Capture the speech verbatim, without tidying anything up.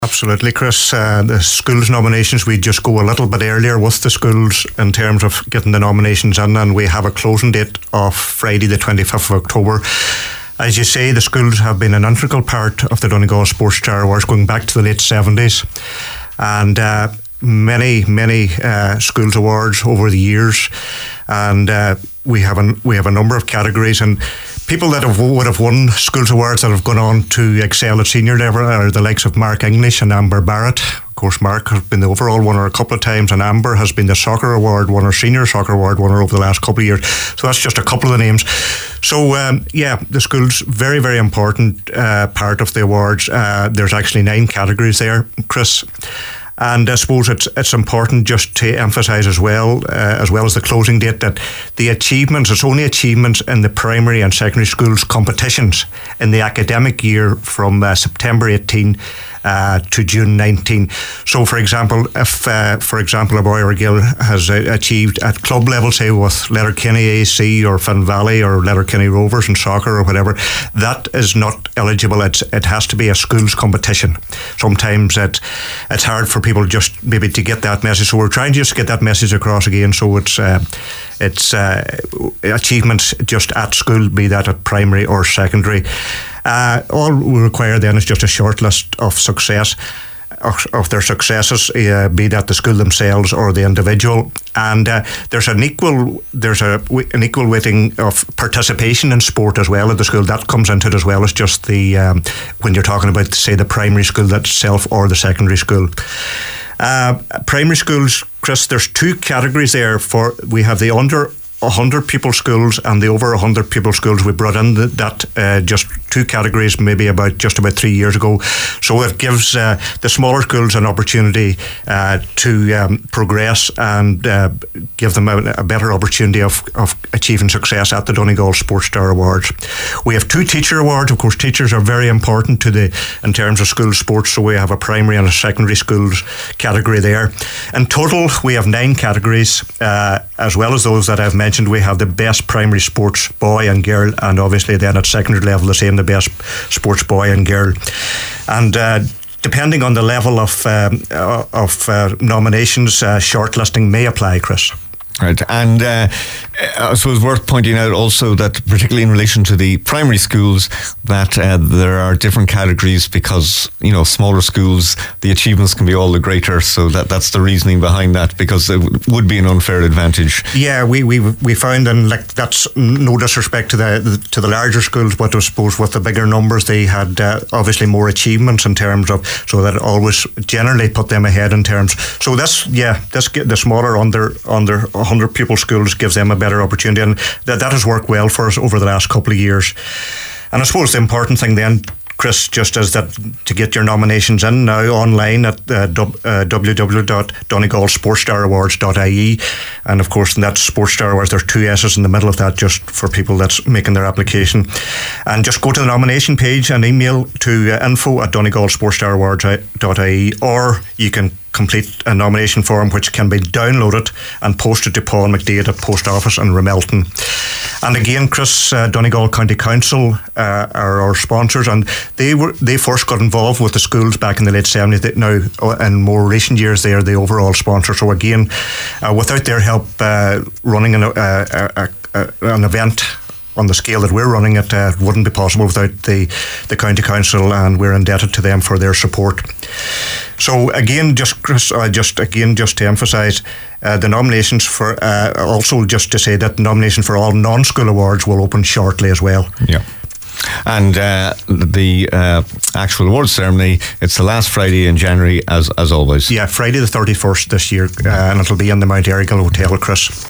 Absolutely, Chris. Uh, the schools nominations, we just go a little bit earlier with the schools in terms of getting the nominations in, and we have a closing date of Friday the twenty-fifth of October. As you say, the schools have been an integral part of the Donegal Sports Star Awards going back to the late seventies, and uh, many, many uh, schools awards over the years, and uh, we have a, we have a number of categories, and people that have, would have won schools awards that have gone on to excel at senior level are the likes of Mark English and Amber Barrett. Of course, Mark has been the overall winner a couple of times, and Amber has been the soccer award winner, senior soccer award winner over the last couple of years. So that's just a couple of the names. So um, yeah, the school's very, very important uh, part of the awards. Uh, there's actually nine categories there, Chris. And I suppose it's it's important just to emphasise as well, uh, as well as the closing date, that the achievements, it's only achievements in the primary and secondary schools competitions in the academic year from uh, September eighteenth uh, to June nineteenth. So, for example, if, uh, for example, a boy or a girl has uh, achieved at club level, say with Letterkenny A C or Finn Valley or Letterkenny Rovers in soccer or whatever, that is not eligible. It's, it has to be a schools competition. Sometimes it, it's hard for people just maybe to get that message, so we're trying to just get that message across again. So it's uh, it's uh, achievements just at school, be that at primary or secondary. Uh, all we require then is just a short list of success of, of their successes, uh, be that the school themselves or the individual, and uh, there's an equal there's a an equal weighting of participation in sport as well at the school. That comes into it as well as just the um, when you're talking about, say, the primary school itself or the secondary school. Uh, primary schools, Chris, there's two categories there. For we have the under one hundred pupil schools and the over one hundred pupil schools. We brought in the, that uh, just two categories maybe about just about three years ago. So it gives uh, the smaller schools an opportunity uh, to um, progress and uh, give them a, a better opportunity of, of achieving success at the Donegal Sports Star Awards. We have two teacher awards. Of course, teachers are very important to the in terms of school sports. So we have a primary and a secondary schools category there. In total, we have nine categories, uh, as well as those that I've mentioned. We have the best primary sports boy and girl, and obviously then at secondary level the same, the best sports boy and girl. And uh, depending on the level of um, uh, of uh, nominations, uh, shortlisting may apply, Chris. Right, and uh, I suppose worth pointing out also that, particularly in relation to the primary schools, that uh, there are different categories because, you know, smaller schools, the achievements can be all the greater. So that that's the reasoning behind that, because it would be an unfair advantage. Yeah, we we we found, and like that's no disrespect to the to the larger schools, but I suppose with the bigger numbers, they had uh, obviously more achievements in terms of, so that it always generally put them ahead in terms. So this, yeah, this the smaller under under. one hundred pupil schools gives them a better opportunity, and that, that has worked well for us over the last couple of years. And I suppose the important thing then, Chris, just is that to get your nominations in now online at uh, w w w dot donegal sports star awards dot i e, and of course in that Sports Star Awards there's two S's in the middle of that just for people that's making their application. And just go to the nomination page and email to uh, info at donegal sports star awards dot i e, or you can complete a nomination form which can be downloaded and posted to Paul McDade at Post Office in Ramelton. And again, Chris, uh, Donegal County Council uh, are our sponsors, and they were they first got involved with the schools back in the late seventies. Now, in more recent years, they are the overall sponsor. So again, uh, without their help uh, running an, uh, a, a, an event on the scale that we're running it, uh, wouldn't be possible without the, the County Council, and we're indebted to them for their support. So again, just Chris, uh, just again, just to emphasise, uh, the nominations for, uh, also just to say that the nomination for all non-school awards will open shortly as well. Yeah. And uh, the uh, actual awards ceremony, it's the last Friday in January, as as always. Yeah, Friday the thirty-first this year, uh, and it'll be in the Mount Errigal Hotel, Chris.